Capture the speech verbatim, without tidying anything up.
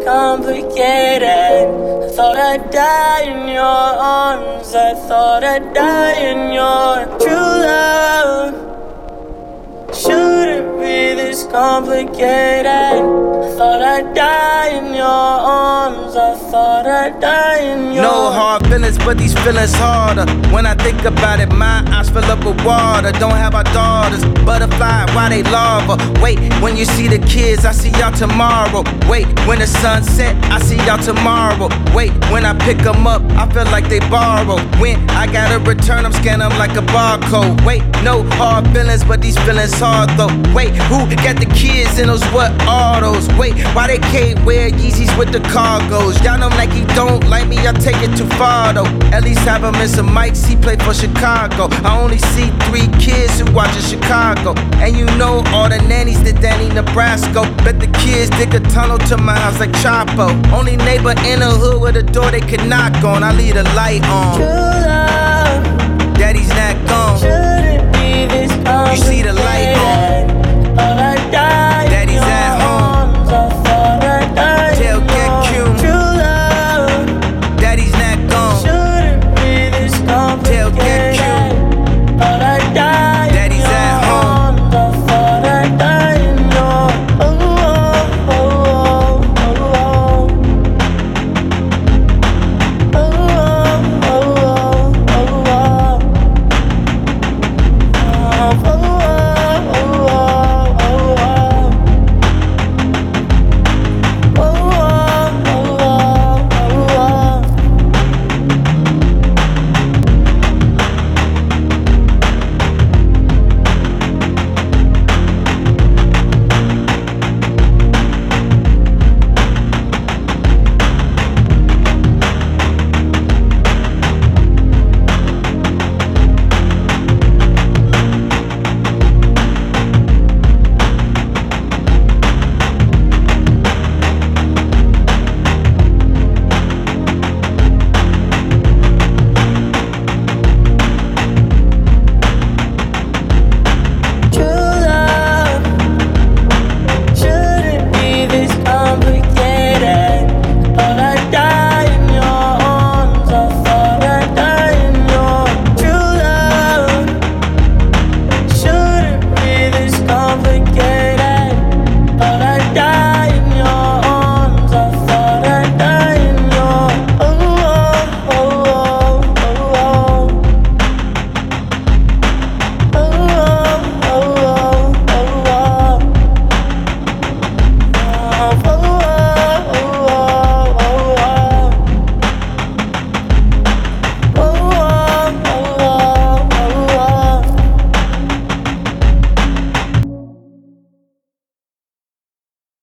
complicated. I thought I'd die in your arms. I thought I'd die in your true love. Shouldn't be this complicated. I thought I'd die in your arms. I thought I'd die in your. No hard feelings, but these feelings harder. When I think about it, my eyes fill up with water. Don't have our daughters, butterfly, why they lava? Wait, when you see the kids, I see y'all tomorrow. Wait, when the sun set, I see y'all tomorrow. Wait, when I pick them up, I feel like they borrow. When I gotta return them, scan them like a barcode. Wait, no hard feelings, but these feelings hard though. Wait, who got the kids in those what are those? Wait, why they can't wear Yeezys with the cargos? Y'all know like you don't like me, I take it too far though. At least have him in some mics, he play for Chicago. I only see three kids who watch in Chicago. And you know all the nannies that Danny Nebraska. Bet the kids dig a tunnel to my house like Chapo. Only neighbor in the hood with a door they can knock on. I leave the light on. True love. Daddy's not gone. Shouldn't be this complicated. You see the light on.